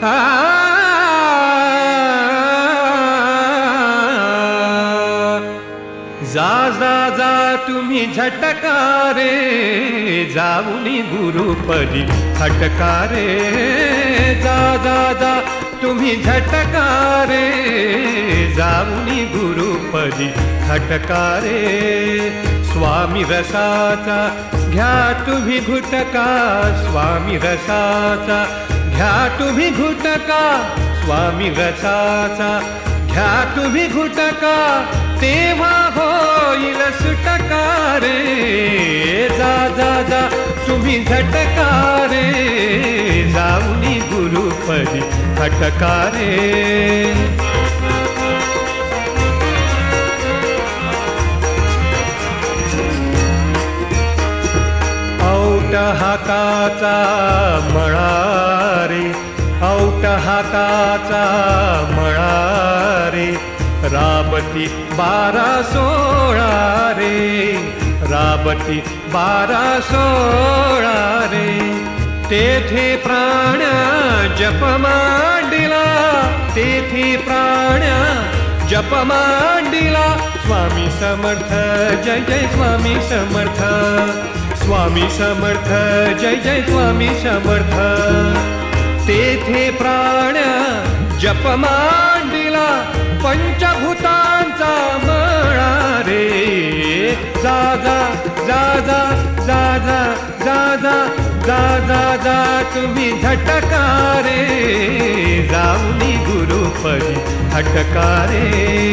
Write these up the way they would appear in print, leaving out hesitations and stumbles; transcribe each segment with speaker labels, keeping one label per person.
Speaker 1: आ जा जा जा तुम्ही झटका रे जाऊनी गुरुपदी हटका रे जा जा जा तुम्ही झटका रे जाऊनी गुरुपदी हटका रे स्वामी रसाचा घ्या तुम्ही घुटका स्वामी रसाचा घ्या तुम्ही घुटका स्वामी रसाचा घ्या तुम्ही घुटका तेव्हा होईल सुटका रे जा जा जा तुम्ही झटका रे जाऊनी गुरुपदी हटका रे औट हाताचा मळा रे औट हाताचा मळा रे राबती 12-16 रे राबती 12-16 रे तेथे प्राण जप मांडिला तेथे प्राण जप मांडिला स्वामी समर्थ जय जय स्वामी समर्थ स्वामी समर्थ जय जय स्वामी समर्थ तेथे प्राण जप मांडिला पंचभूतांचा मळा रे जा जा जा जा जा जा जा जा जा जा जा तुम्ही झटका रे जाऊनी गुरुपदी हटका रे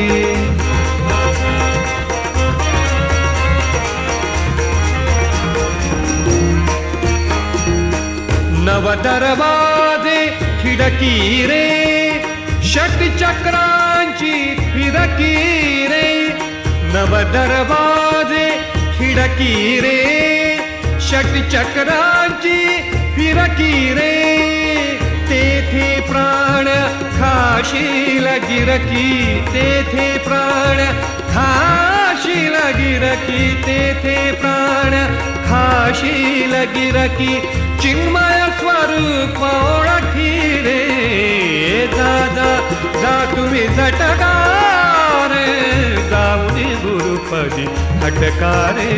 Speaker 1: नव दरवाजे खिडकी रे षटचक्रांची फिरकी रे नव दरवाजे खिडकी रे षटचक्रांची फिरकी रे तेथे प्राण खाशील गिरकी तेथे प्राण खाशील गिरकी तेथे प्राण खाशील गिरकी चिन्मय स्वरूप ओळखी रे जा जा जा तुम्ही झटका रे जाऊनी गुरुपदी हटका रे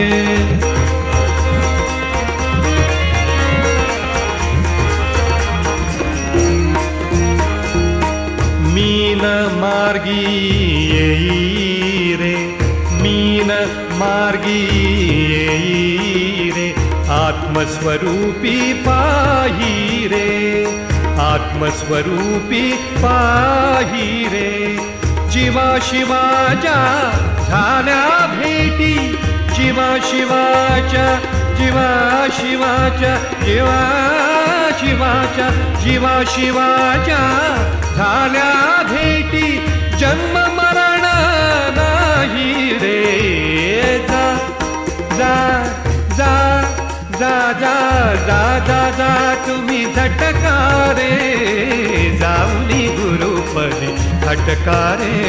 Speaker 1: मीन मार्गी येई रे मीन मार्गी येई रे आत्मस्वरूपी पाही रे आत्मस्वरूपी पाही रे जीवा शिवाच्या झाल्या भेटी जीवा शिवाच्या जीवा शिवाच्या जीवा शिवाच्या जीवा शिवाच्या झाल्या भेटी जन्म मरण नाही रे जा जा जा जा जा जा जा जा तुम्ही झटका रे जाऊनी गुरुपदी हटका रे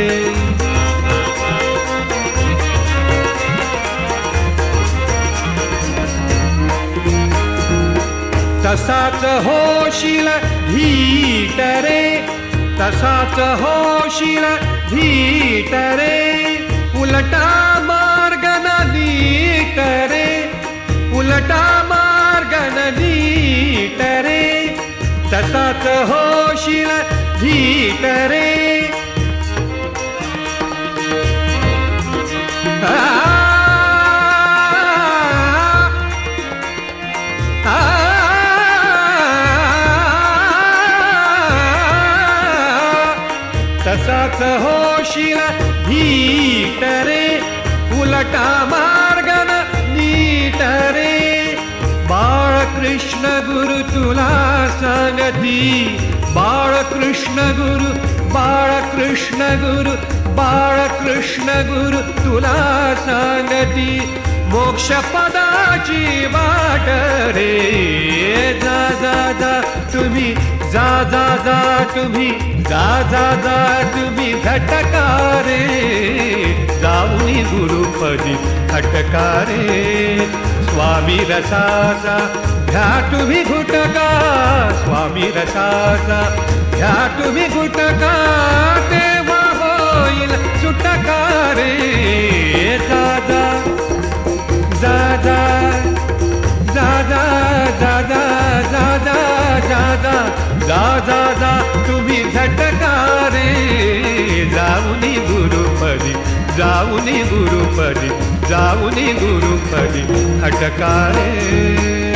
Speaker 1: तसाच होशील धीट रे तसाच होशील धीट रे उलटा मार्ग नीट रे उलटा मार्ग नीट रे तसाच होशील धीट रे तसाच होशील धीट रे उलटा मार्ग नीट रे बाळकृष्ण गुरु तुला सांगती बाळकृष्ण गुरु बाळकृष्ण गुरु बाळकृष्ण गुरु तुला सांगती मोक्ष पदाची वाट रे जा जा जा तुम्ही जा जा जा तुम्ही जा जा जा तुम्ही झटका रे जाऊनी गुरुपदी खटका रे स्वामी रसाचा घ्या तुम्ही घुटका स्वामी रसाचा घ्या तुम्ही घुटका तेव्हा होईल सुटका रे जा जा जा जा जा जा जा जा जा जा जा जा जा जा तुम्ही झटका रे जाऊनी गुरुपदी जाऊनी गुरुपदी जाऊनी गुरुपदी खटका रे